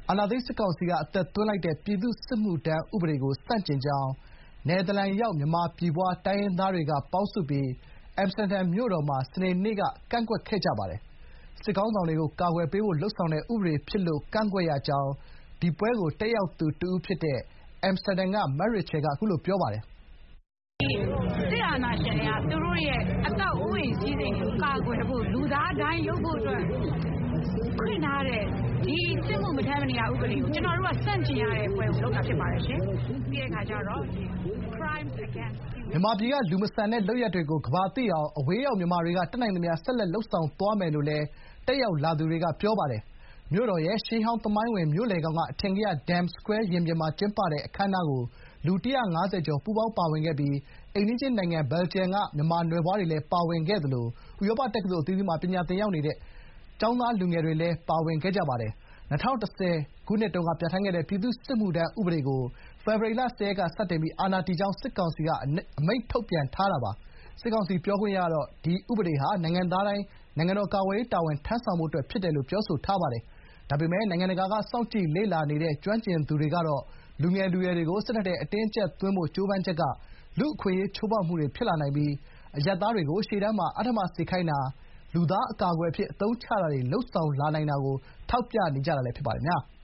အာဏာသိမ်းစစ်ကောင်စီကအသက်သွင်းလိုက်တဲ့ပြည်သူ့စစ်မှုထမ်းဥပဒေကိုဆန့်ကျင်ကြောင်းနယ်သာလန်ရောက်မြန်မာပြည်ဖွားတိုင်းရင်းသားတွေကပေါင်းစုပြီး အမ်စတာဒန်မြို့တော်မှာစနေနေ့ကကန့်ကွက်ခဲ့ကြပါတယ်။စစ်ခေါင်းဆောင်တွေကိုကာကွယ်ပေးဖို့လုပ်ဆောင်တဲ့ဥပဒေဖြစ်လို့ကန့်ကွက်ရကြောင်းဒီပွဲကိုတက်ရောက်သူတဦးဖြစ်တဲ့အမ်စတာဒန်ကမရစ်ချယ်ကအခုလိုပြောပါတယ်။ "စစ်အာဏာရှင်တွေကသူတို့ရဲ့အသက်အိုးအိမ်စည်းစိမ်တွေကိုကာကွယ်ဖို့လူသားတိုင်းလုပ်ဖို့အတွက်ခွင့်ထားတဲ့ဒီစစ်မှုမထမ်းမနေရဥပဒေကိုကျွန်တော်တို့ကဆန့်ကျင်ရတဲ့ပွဲကိုလုပ်တာဖြစ်ပါတယ်ရှင်။ပြီးတဲ့အခါကျတော့ crimes against မြန်မာပြည်ကလူမဆန်တဲ့လုပ်ရပ်တွေကိုကမ္ဘာသိအောင်အဝေးရောက်မြန်မာတွေကတတ်နိုင်သမျှဆက်လက်လုပ်ဆောင်သွားမယ်လို့လည်းတက်ရောက်လာသူတွေကပြောပါတယ်။မြို့တော်ရဲ့ရှေးဟောင်းသမိုင်းဝင်မြို့လယ်ခေါင်ကအထင်ကရ Dam Square ရင်ပြင်မှာကျင်းပတဲ့အခမ်းအနားကိုလူ ၁၅၀ ကျော်ပူးပေါင်းပါဝင်ခဲ့ပြီးအိမ်နီးချင်းနိုင်ငံဘယ်လ်ဂျီယံကမြန်မာနွယ်ဖွားတွေလည်းပါဝင်ခဲ့သလိုဥရောပတက္ကသိုလ်အသီးသီးမှာပညာသင်ရောက်နေတဲ့ကျောင်းသားလူငယ်တွေလည်းပါဝင်ခဲ့ကြပါတယ်။၂၀၁၀ ခုနှစ်တုန်းကပြဋ္ဌာန်းခဲ့တဲ့ပြည်သူ့စစ်မှုထမ်းဥပဒေကိုဖေဖော်ဝါရီလ ၁၀ ရက်ကစတင်ပြီးအာဏာတည်ကြောင်းစစ်ကောင်စီကအမိန့်ထုတ်ပြန်ထားတာပါ။စစ်ကောင်စီပြောခွင့်ရကတော့ဒီဥပဒေဟာနိုင်ငံသားတိုင်းနိုင်ငံတော်ကာကွယ်ရေးတာဝန်ထမ်းဆောင်ဖို့အတွက်ဖြစ်တယ်လို့ပြောဆိုထားပါတယ်။ဒါပေမယ့်နိုင်ငံတကာကစောင့်ကြည့်လေ့လာနေတဲ့ကျွမ်းကျင်သူတွေကတော့လူငယ်လူရွယ်တွေကိုစစ်တပ်ထဲအတင်းအကျပ်သွင်းဖို့ကြိုးပမ်းချက်ကလူ့အခွင့်အရေးချိုးဖောက်မှုတွေဖြစ်လာနိုင်ပြီးအရပ်သားတွေကိုရှေ့တန်းမှာအဓမ္မစေခိုင်းတာလူသားအကာအကွယ်အဖြစ်အသုံးချတာတွေလုပ်ဆောင်လာနိုင်တာကိုထောက်ပြနေကြတာလည်းဖြစ်ပါတယ်။